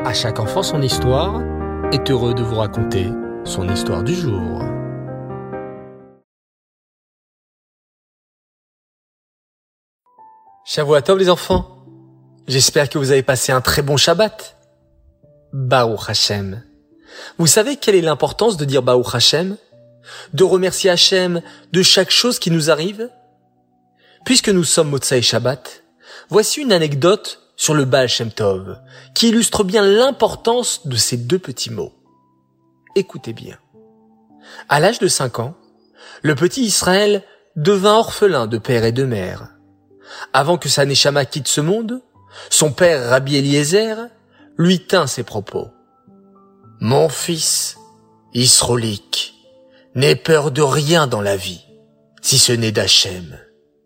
À chaque enfant son histoire est heureux de vous raconter son histoire du jour. Shavua Tov les enfants, j'espère que vous avez passé un très bon Shabbat. Baruch Hashem. Vous savez quelle est l'importance de dire Baruch Hashem? De remercier Hashem de chaque chose qui nous arrive? Puisque nous sommes Motsai Shabbat, voici une anecdote sur le Baal Shem Tov, qui illustre bien l'importance de ces deux petits mots. Écoutez bien. À l'âge de 5 ans, le petit Israël devint orphelin de père et de mère. Avant que sa Neshama quitte ce monde, son père Rabbi Eliezer lui tint ces propos. « Mon fils, Yisrolik, n'aie peur de rien dans la vie, si ce n'est d'Hachem. »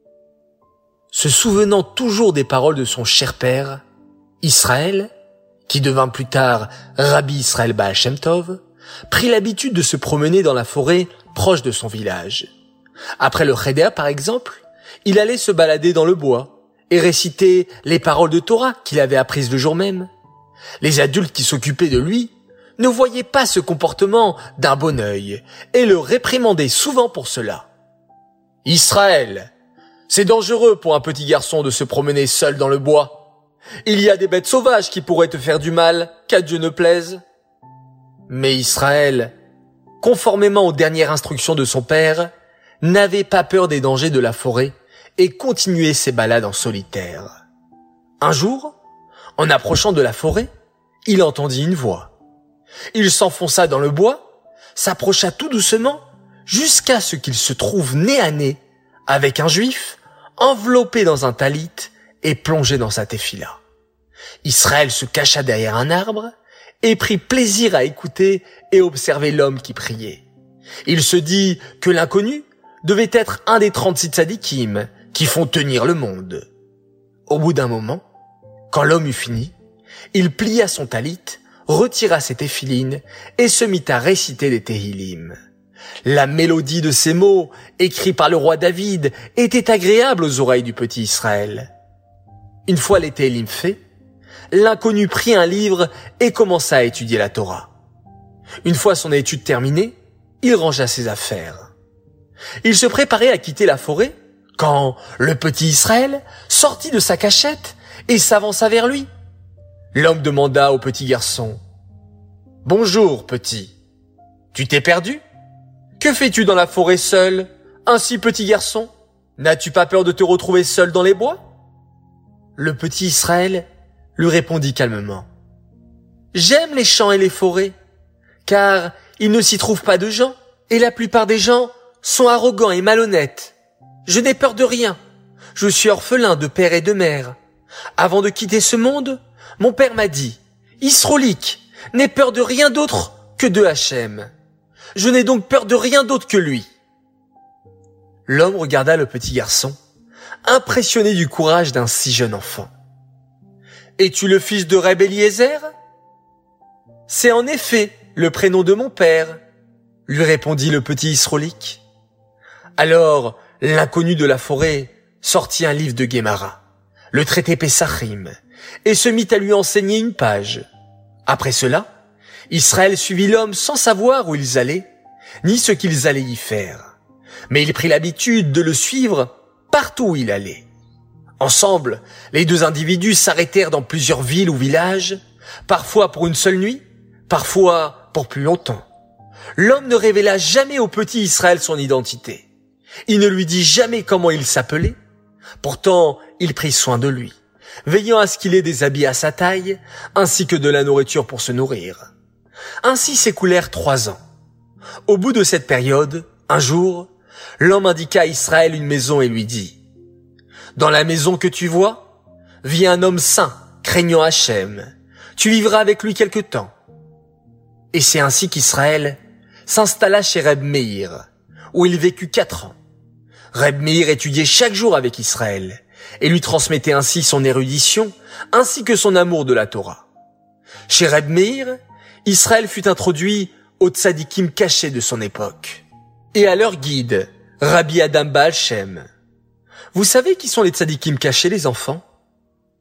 Se souvenant toujours des paroles de son cher père, Israël, qui devint plus tard Rabbi Israël Baal Shem Tov, prit l'habitude de se promener dans la forêt proche de son village. Après le Cheder, par exemple, il allait se balader dans le bois et réciter les paroles de Torah qu'il avait apprises le jour même. Les adultes qui s'occupaient de lui ne voyaient pas ce comportement d'un bon œil et le réprimandaient souvent pour cela. « Israël, c'est dangereux pour un petit garçon de se promener seul dans le bois. Il y a des bêtes sauvages qui pourraient te faire du mal, qu'à Dieu ne plaise. » Mais Israël, conformément aux dernières instructions de son père, n'avait pas peur des dangers de la forêt et continuait ses balades en solitaire. Un jour, en approchant de la forêt, il entendit une voix. Il s'enfonça dans le bois, s'approcha tout doucement, jusqu'à ce qu'il se trouve nez à nez avec un juif enveloppé dans un talit et plongé dans sa tefila. Israël se cacha derrière un arbre et prit plaisir à écouter et observer l'homme qui priait. Il se dit que l'inconnu devait être un des 36 tzadikim qui font tenir le monde. Au bout d'un moment, quand l'homme eut fini, il plia son talit, retira ses téphilines et se mit à réciter des Tehillim. La mélodie de ces mots, écrits par le roi David, était agréable aux oreilles du petit Israël. Une fois les Tehillim faits, l'inconnu prit un livre et commença à étudier la Torah. Une fois son étude terminée, il rangea ses affaires. Il se préparait à quitter la forêt quand le petit Israël sortit de sa cachette et s'avança vers lui. L'homme demanda au petit garçon « Bonjour, petit. Tu t'es perdu ? Que fais-tu dans la forêt seul, ainsi petit garçon ? N'as-tu pas peur de te retrouver seul dans les bois ?» Le petit Israël lui répondit calmement « J'aime les champs et les forêts, car il ne s'y trouve pas de gens, et la plupart des gens sont arrogants et malhonnêtes. Je n'ai peur de rien. Je suis orphelin de père et de mère. Avant de quitter ce monde, mon père m'a dit « Yisrolik, n'aie peur de rien d'autre que de Hachem. Je n'ai donc peur de rien d'autre que lui. » L'homme regarda le petit garçon, impressionné du courage d'un si jeune enfant. « Es-tu le fils de Rabbi Eliezer ?»« C'est en effet le prénom de mon père, » lui répondit le petit Yisrolik. Alors, l'inconnu de la forêt sortit un livre de Gemara, le traité Pesachim, et se mit à lui enseigner une page. Après cela, Israël suivit l'homme sans savoir où ils allaient, ni ce qu'ils allaient y faire. Mais il prit l'habitude de le suivre partout où il allait. Ensemble, les deux individus s'arrêtèrent dans plusieurs villes ou villages, parfois pour une seule nuit, parfois pour plus longtemps. L'homme ne révéla jamais au petit Israël son identité. Il ne lui dit jamais comment il s'appelait. Pourtant, il prit soin de lui, veillant à ce qu'il ait des habits à sa taille, ainsi que de la nourriture pour se nourrir. Ainsi s'écoulèrent 3 ans. Au bout de cette période, un jour, l'homme indiqua à Israël une maison et lui dit « Dans la maison que tu vois, vit un homme saint, craignant Hachem. Tu vivras avec lui quelque temps. » Et c'est ainsi qu'Israël s'installa chez Reb Meir, où il vécut 4 ans. Reb Meir étudiait chaque jour avec Israël et lui transmettait ainsi son érudition ainsi que son amour de la Torah. Chez Reb Meir, Israël fut introduit aux tzadikim cachés de son époque et à leur guide, Rabbi Adam Baal Shem. Vous savez qui sont les tzadikim cachés, les enfants ?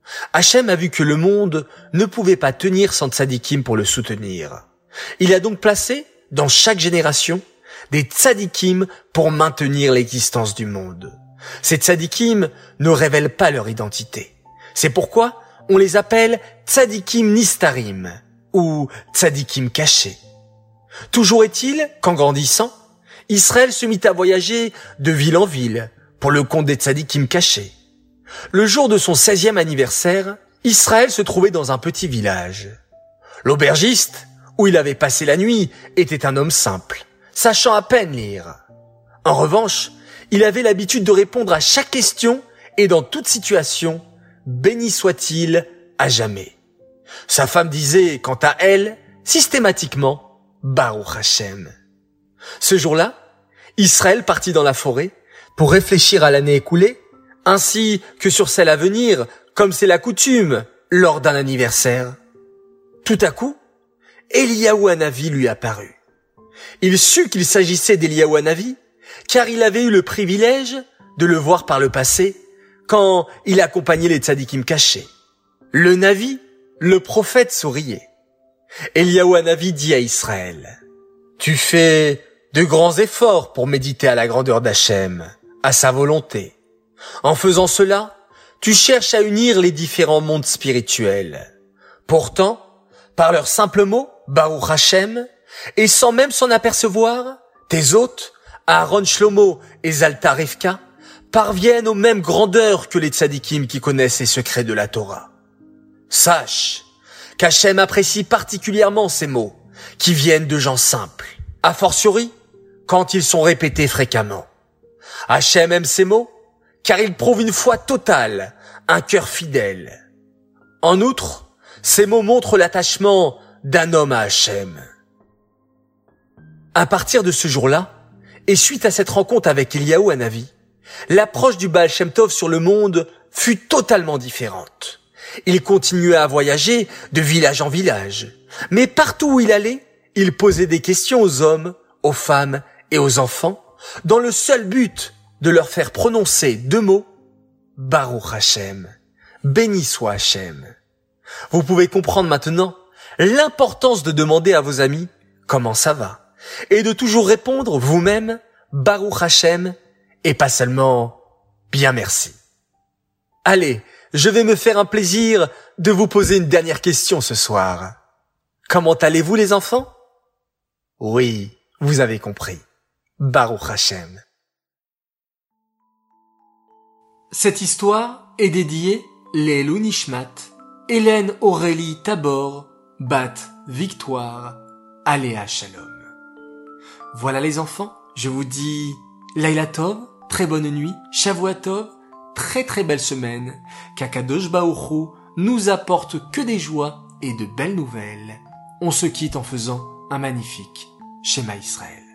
Hachem a vu que le monde ne pouvait pas tenir sans tzadikim pour le soutenir. Il a donc placé, dans chaque génération, des tzadikim pour maintenir l'existence du monde. Ces tzadikim ne révèlent pas leur identité. C'est pourquoi on les appelle tzadikim nistarim ou tzadikim cachés. Toujours est-il qu'en grandissant, Israël se mit à voyager de ville en ville pour le compte des tzadikim cachés. Le jour de son 16e anniversaire, Israël se trouvait dans un petit village. L'aubergiste, où il avait passé la nuit, était un homme simple, sachant à peine lire. En revanche, il avait l'habitude de répondre à chaque question et dans toute situation, béni soit-il à jamais. Sa femme disait, quant à elle, systématiquement, Baruch Hashem. Ce jour-là, Israël partit dans la forêt pour réfléchir à l'année écoulée, ainsi que sur celle à venir, comme c'est la coutume lors d'un anniversaire. Tout à coup, Eliyahu Hanavi lui apparut. Il sut qu'il s'agissait d'Eliyahu Hanavi, car il avait eu le privilège de le voir par le passé, quand il accompagnait les tzadikim cachés. Le Navi, le prophète, souriait. Eliyahu Hanavi dit à Israël, « Tu fais de grands efforts pour méditer à la grandeur d'Hachem, à sa volonté. En faisant cela, tu cherches à unir les différents mondes spirituels. Pourtant, par leurs simples mots, Baruch Hashem, et sans même s'en apercevoir, tes hôtes, Aaron Shlomo et Zalta Rivka, parviennent aux mêmes grandeurs que les tzadikim qui connaissent les secrets de la Torah. Sache qu'Hachem apprécie particulièrement ces mots, qui viennent de gens simples, a fortiori quand ils sont répétés fréquemment. Hachem aime ces mots, car ils prouvent une foi totale, un cœur fidèle. En outre, ces mots montrent l'attachement d'un homme à Hachem. À partir de ce jour-là, et suite à cette rencontre avec Eliyahu Hanavi, l'approche du Baal Shem Tov sur le monde fut totalement différente. Il continuait à voyager de village en village, mais partout où il allait, il posait des questions aux hommes, aux femmes et aux enfants, dans le seul but de leur faire prononcer deux mots, Baruch Hashem, béni soit Hachem. Vous pouvez comprendre maintenant l'importance de demander à vos amis comment ça va, et de toujours répondre vous-même Baruch Hashem, et pas seulement bien merci. Allez, je vais me faire un plaisir de vous poser une dernière question ce soir. Comment allez-vous les enfants? Oui, vous avez compris. Baruch Hashem. Cette histoire est dédiée Leilou Nishmat, Hélène Aurélie Tabor, Bat Victoire, Aléa Shalom. Voilà les enfants, je vous dis Laila Tov, très bonne nuit, Shavua Tov, très très belle semaine, qu'Akadosh Baruch Hu nous apporte que des joies et de belles nouvelles. On se quitte en faisant un magnifique Shema Israël.